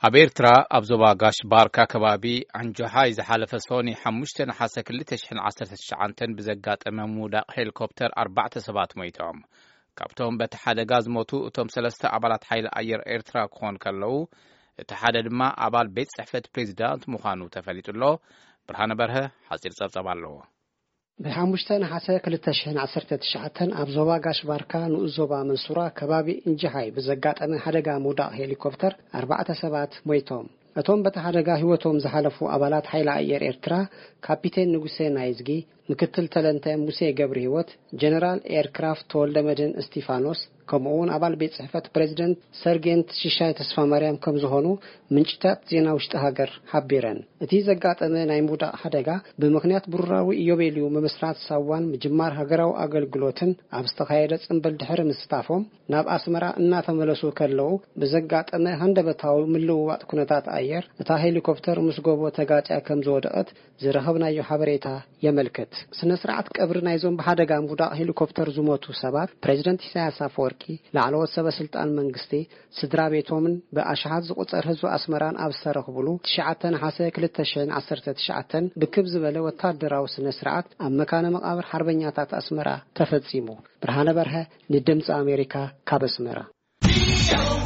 አቤርትራ አብዞባ ጋሽ ባርካ ከባቢ አንጆሃይ ዘሐለፈ ሶኒ 5 ነሐሴ 2019 ብዘጋጠመ ሙዳቅ ሄሊኮፕተር 4 ሰባት ሞይቶም ካብቶም በተሓደጋ ዝሞቱ እቶም 3 አባላት ኃይል አየር ኤርትራ ኮን ከለው ተሓደ ድማ አባል ቤት ጽሕፈት ፕሬዝዳንት ሙኻኑ ተፈሊጡሎ ብርሃነ በርሀ ሐጺር ጸብጸባለዎ በ5 ነሐሴ 2019 አብዞባ ጋሽ ባርካ ንኡዞባ መንሱራ ከባቢ እንጆሃይ ብዘጋጠመ ሓደጋ ሙዳቅ ሄሊኮፕተር 4 ሰባት ሞይቶም እቶም በተሓደጋ ህይወቶም ዝሐለፉ አባላት ኃይል አየር ኤርትራ ካፒቴን ንጉሴ ናይዝጊ ምክትል ተለንተ ሙሴ ገብረ ህይወት ጀነራል ኤርክራፍት ተወልደመድን እስቲፋኖስ ከምኡን አባል ቤት ጽሕፈት ፕሬዝዳንት ሰርጌንት ሽሻይ ተስፋ ማርያም ከም ዝኾኑ ምንጭታት ዜና ውሽጥ ሀገር ሐቢረን እቲ ዘጋጠመ ናይ ሙዳቅ ሓደጋ ብምክንያት ብሩራዊ ኢዮቤልዩ መመስራት ሳዋን ምጅማር ሀገራዊ አገልግሎትን ኣብ ዝተኻየደ ጽምብል ድሕሪ ምስታፎም ናብ አስመራ እናተመለሱ ከለው ብዘጋጠመ ሃንደበታዊ ምልውዋጥ ኩነታት አየር እታ ሄሊኮፕተር ምስጎቦ ተጋጫ ከም ዝወደቀት ዝረኸብናዮ ሓበሬታ የመልከት ስነ ስርዓት ቀብር ናይዞም በሓደጋ ሙዳቅ ሄሊኮፕተር ዝሞቱ ሰባት ፕሬዝዳንት ኢሳያስ አፈወርቂ ላዕለዎት ሰበስልጣን መንግስቲ ስድራ ቤቶምን በአሽሃት ዝቁፀር ህዝቢ አስመራን ኣብ ዝተረኽብሉ 9 ነሐሴ 2019 ብክብ ዝበለ ወታደራዊ ስነ ስርዓት ኣብ መካነ መቃብር ሓርበኛታት አስመራ ተፈጺሙ ብርሃነ በርሀ ንድምፂ አሜሪካ ካብ አስመራ